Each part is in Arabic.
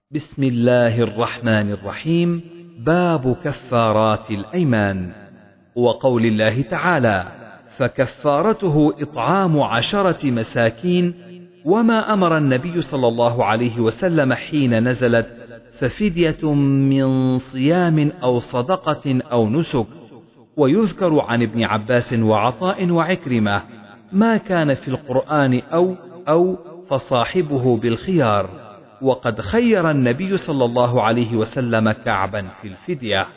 بسم الله الرحمن الرحيم. باب كفارات الأيمان. وقول الله تعالى: فكفارته إطعام 10 مساكين. وما أمر النبي صلى الله عليه وسلم حين نزلت: ففدية من صيام أو صدقة أو نسك. ويذكر عن ابن عباس وعطاء وعكرمة: ما كان في القرآن أو فصاحبه بالخيار. وقد خير النبي صلى الله عليه وسلم كعبا في الفدية.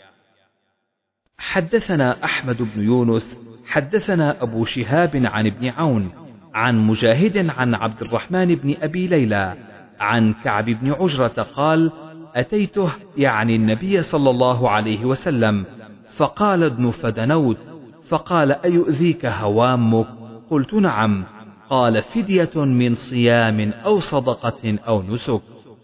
حدثنا أحمد بن يونس حدثنا أبو شهاب عن ابن عون عن مجاهد عن عبد الرحمن بن أبي ليلى عن كعب بن عجرة قال: أتيته يعني النبي صلى الله عليه وسلم فقال: ادن فدنوت. فقال: أيؤذيك هوامك؟ قلت: نعم. قال: فدية من صيام أو صدقة أو نسك.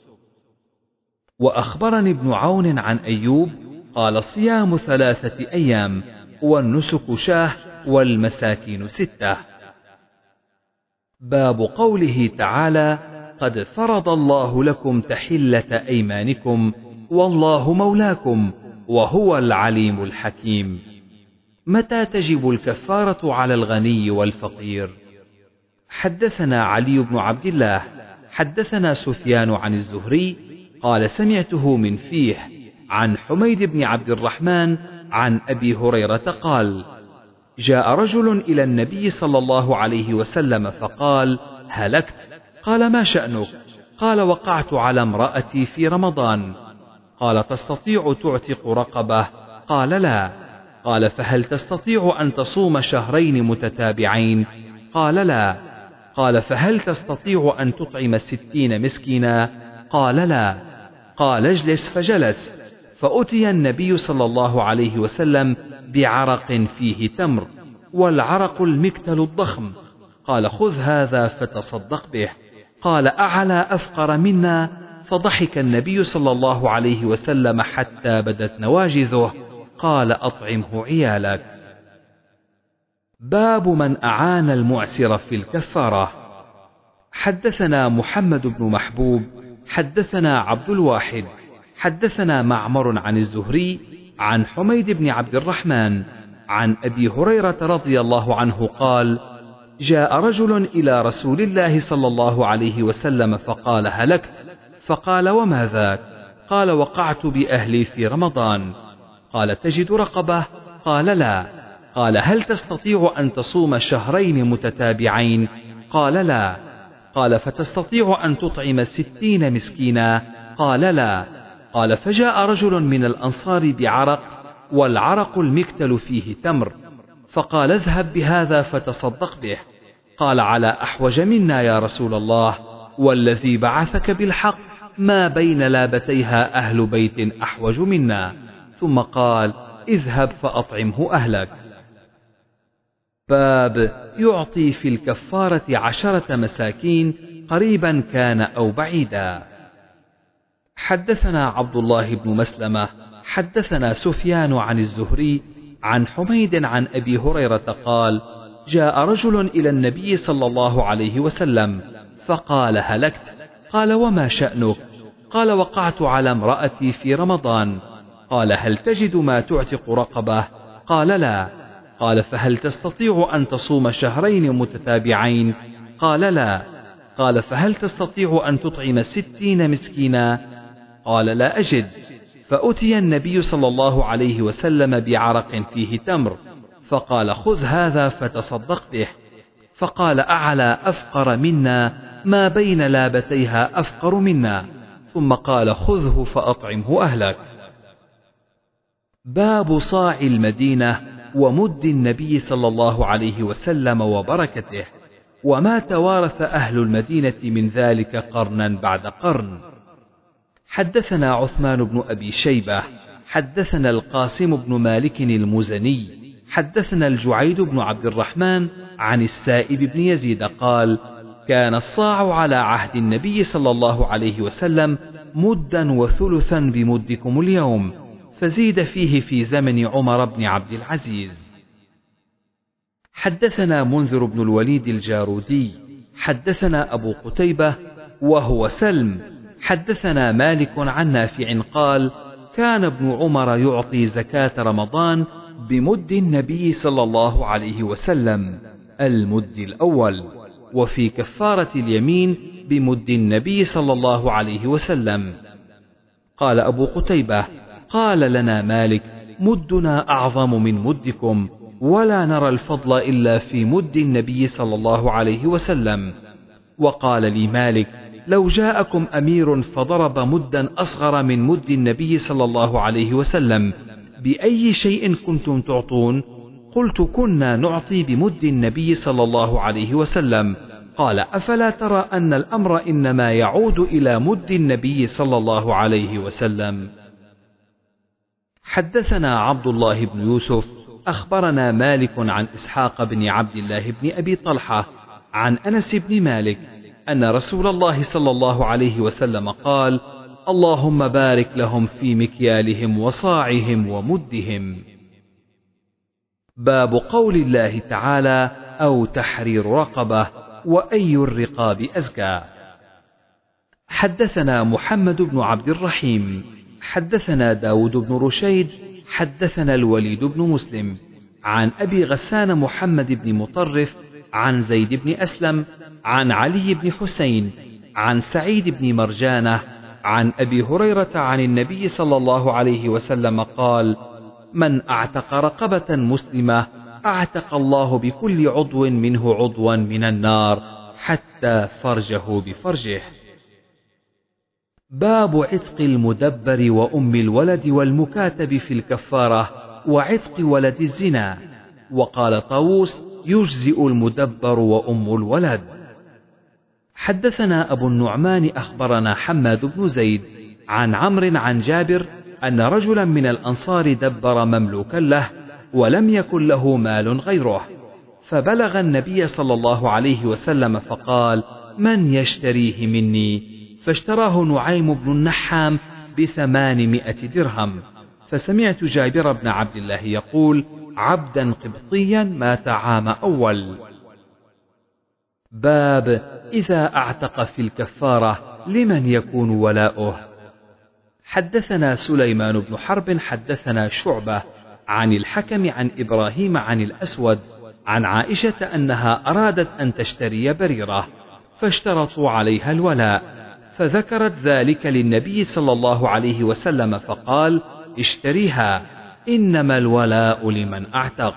وأخبرني ابن عون عن أيوب قال: صيام 3 أيام، والنسك شاه، والمساكين 6. باب قوله تعالى: قد فرض الله لكم تحلة أيمانكم، والله مولاكم، وهو العليم الحكيم. متى تجب الكفارة على الغني والفقير؟ حدثنا علي بن عبد الله حدثنا سفيان عن الزهري قال: سمعته من فيح عن حميد بن عبد الرحمن عن أبي هريرة قال: جاء رجل إلى النبي صلى الله عليه وسلم فقال: هلكت. قال: ما شأنك؟ قال: وقعت على امرأتي في رمضان. قال: تستطيع تعتق رقبة؟ قال: لا. قال: فهل تستطيع أن تصوم 2 متتابعين؟ قال: لا. قال: فهل تستطيع أن تطعم 60 مسكينا؟ قال: لا. قال: اجلس. فجلس. فأتي النبي صلى الله عليه وسلم بعرق فيه تمر، والعرق المكتل الضخم. قال: خذ هذا فتصدق به. قال: أعلى أفقر منا؟ فضحك النبي صلى الله عليه وسلم حتى بدت نواجذه. قال: أطعمه عيالك. باب من أعان المعسر في الكفارة. حدثنا محمد بن محبوب حدثنا عبد الواحد حدثنا معمر عن الزهري عن حميد بن عبد الرحمن عن أبي هريرة رضي الله عنه قال: جاء رجل إلى رسول الله صلى الله عليه وسلم فقال: هلكت. فقال: وما ذاك؟ قال: وقعت بأهلي في رمضان. قال: تجد رقبة؟ قال: لا. قال: هل تستطيع أن تصوم 2 متتابعين؟ قال: لا. قال: فتستطيع أن تطعم 60 مسكينا؟ قال: لا. قال: فجاء رجل من الأنصار بعرق، والعرق المكتل فيه تمر، فقال: اذهب بهذا فتصدق به. قال: على أحوج منا يا رسول الله، والذي بعثك بالحق ما بين لابتيها أهل بيت أحوج منا. ثم قال: اذهب فأطعمه أهلك. باب يعطي في الكفارة 10 مساكين قريبا كان أو بعيدا. حدثنا عبد الله بن مسلمة حدثنا سفيان عن الزهري عن حميد عن أبي هريرة قال: جاء رجل إلى النبي صلى الله عليه وسلم فقال: هلكت. قال: وما شأنك؟ قال: وقعت على امرأتي في رمضان. قال: هل تجد ما تعتق رقبة؟ قال: لا. قال: فهل تستطيع أن تصوم 2 متتابعين؟ قال: لا. قال: فهل تستطيع أن تطعم 60 مسكينا؟ قال: لا أجد. فأتي النبي صلى الله عليه وسلم بعرق فيه تمر، فقال: خذ هذا فتصدق به. فقال: أعلى أفقر منا ما بين لابتيها أفقر منا. ثم قال: خذه فأطعمه أهلك. باب صاع المدينة ومد النبي صلى الله عليه وسلم وبركته، وما توارث أهل المدينة من ذلك قرنا بعد قرن. حدثنا عثمان بن أبي شيبة حدثنا القاسم بن مالك المزني حدثنا الجعيد بن عبد الرحمن عن السائب بن يزيد قال: كان الصاع على عهد النبي صلى الله عليه وسلم مدا وثلثا بمدكم اليوم، فزيد فيه في زمن عمر بن عبد العزيز. حدثنا منذر بن الوليد الجارودي حدثنا أبو قتيبة وهو سلم حدثنا مالك عن نافع قال كان ابن عمر يعطي زكاة رمضان بمد النبي صلى الله عليه وسلم المد الأول، وفي كفارة اليمين بمد النبي صلى الله عليه وسلم. قال أبو قتيبة قال لنا مالك مدنا أعظم من مدكم، ولا نرى الفضل إلا في مد النبي صلى الله عليه وسلم. وقال لي مالك لو جاءكم أمير فضرب مدا أصغر من مد النبي صلى الله عليه وسلم بأي شيء كنتم تعطون؟ قلت كنا نعطي بمد النبي صلى الله عليه وسلم. قال أفلا ترى أن الأمر إنما يعود إلى مد النبي صلى الله عليه وسلم. حدثنا عبد الله بن يوسف أخبرنا مالك عن إسحاق بن عبد الله بن أبي طلحة عن أنس بن مالك أن رسول الله صلى الله عليه وسلم قال اللهم بارك لهم في مكيالهم وصاعهم ومدهم. باب قول الله تعالى أو تحرير رقبة وأي الرقاب أزكى. حدثنا محمد بن عبد الرحيم حدثنا داود بن رشيد حدثنا الوليد بن مسلم عن أبي غسان محمد بن مطرف عن زيد بن أسلم عن علي بن حسين عن سعيد بن مرجانة عن أبي هريرة عن النبي صلى الله عليه وسلم قال من أعتق رقبة مسلمة أعتق الله بكل عضو منه عضوا من النار حتى فرجه بفرجه. باب عتق المدبر وأم الولد والمكاتب في الكفارة وعتق ولد الزنا. وقال طاووس يجزئ المدبر وأم الولد. حدثنا أبو النعمان أخبرنا حماد بن زيد عن عمرو عن جابر أن رجلا من الأنصار دبر مملوكا له ولم يكن له مال غيره، فبلغ النبي صلى الله عليه وسلم فقال من يشتريه مني؟ فاشتراه نعيم بن النحام ب800 درهم. فسمعت جابر بن عبد الله يقول عبدا قبطيا مات عام أول. باب إذا أعتق في الكفارة لمن يكون ولاؤه. حدثنا سليمان بن حرب حدثنا شعبة عن الحكم عن إبراهيم عن الأسود عن عائشة أنها أرادت أن تشتري بريرة فاشترطوا عليها الولاء، فذكرت ذلك للنبي صلى الله عليه وسلم فقال اشتريها إنما الولاء لمن أعتق.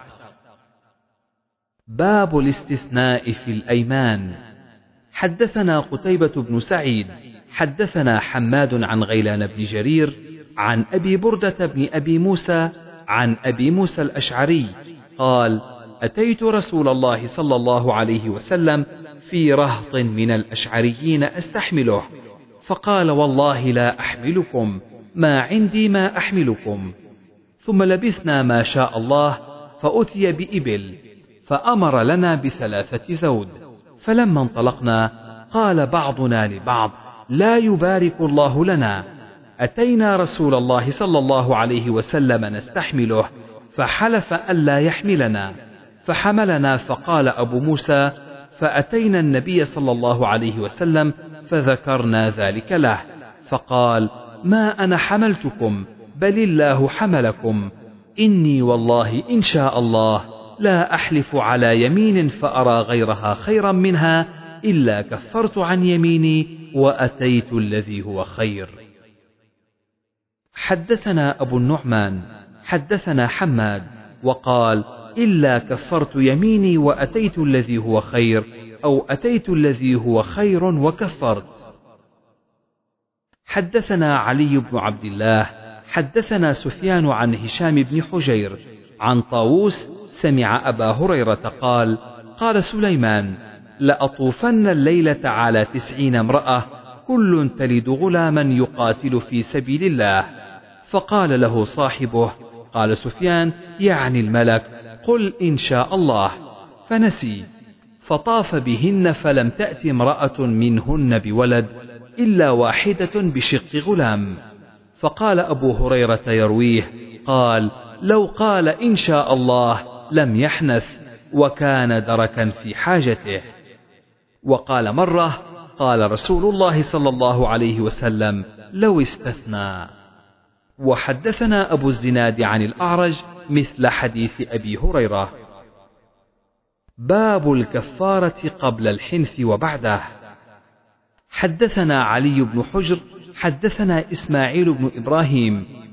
باب الاستثناء في الأيمان. حدثنا قتيبة بن سعيد حدثنا حماد عن غيلان بن جرير عن أبي بردة بن أبي موسى عن أبي موسى الأشعري قال أتيت رسول الله صلى الله عليه وسلم في رهط من الأشعريين أستحمله، فقال والله لا أحملكم، ما عندي ما أحملكم. ثم لبثنا ما شاء الله فأتي بإبل فأمر لنا ب3 ذود، فلما انطلقنا قال بعضنا لبعض لا يبارك الله لنا. أتينا رسول الله صلى الله عليه وسلم نستحمله فحلف ألا يحملنا فحملنا. فقال أبو موسى فأتينا النبي صلى الله عليه وسلم فذكرنا ذلك له، فقال ما أنا حملتكم بل الله حملكم، إني والله إن شاء الله لا أحلف على يمين فأرى غيرها خيرا منها إلا كفرت عن يميني وأتيت الذي هو خير. حدثنا أبو النعمان حدثنا حماد وقال إلا كفرت يميني وأتيت الذي هو خير، أو أتيت الذي هو خير وكفرت. حدثنا علي بن عبد الله حدثنا سفيان عن هشام بن حجير عن طاووس سمع أبا هريرة قال قال سليمان لأطوفن الليلة على 90 امرأة كل تلد غلاما يقاتل في سبيل الله. فقال له صاحبه قال سفيان يعني الملك قل إن شاء الله، فنسي، فطاف بهن فلم تأت امرأة منهن بولد إلا واحدة بشق غلام. فقال أبو هريرة يرويه قال لو قال إن شاء الله لم يحنث وكان دركا في حاجته. وقال مرة قال رسول الله صلى الله عليه وسلم: لو استثنى. وحدثنا أبو الزناد عن الأعرج مثل حديث أبي هريرة. باب الكفارة قبل الحنث وبعده. حدثنا علي بن حجر حدثنا إسماعيل بن إبراهيم